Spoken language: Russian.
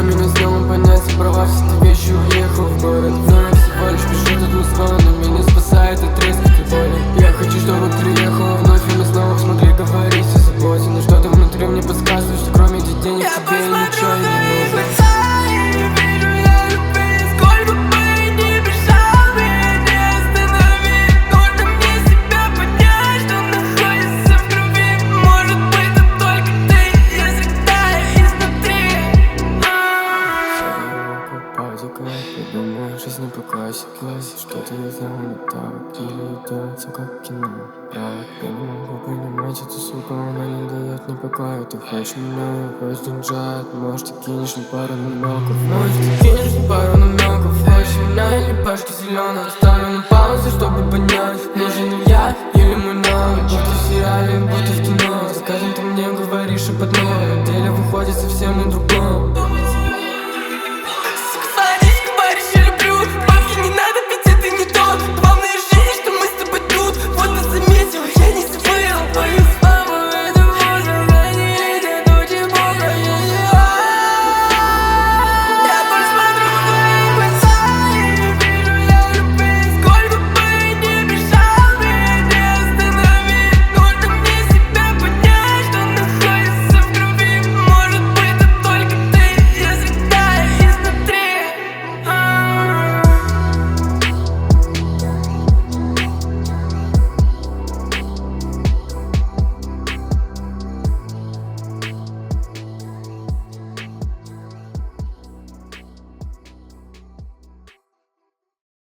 меня снова понять, собрала все эти вещи, уехал в город. Но я всего лишь пишу тут Москва, но меня спасает от резкой боли. Я хочу, чтобы приехала вновь, и мы снова смогли говорить о заботе. Но что-то внутри мне подсказывает, что кроме этих денег тебе ничего не нужно. Придумал жизнь по классе, что-то я знал не так. Или идет все как кино. Я не могу понимать эту суку, она не дает мне покоя. Ты хочешь меня, хочешь деньжат, может ты кинешь мне пару намеков. Может ты кинешь мне пару намеков. Хочешь меня или пашки зеленых. Ставлю на паузу, чтобы понять, нужен ли я или мой навык. Будто в сериале, будто в кино. За каждым ты мне говоришь и под ноль, на деле выходит совсем на другом.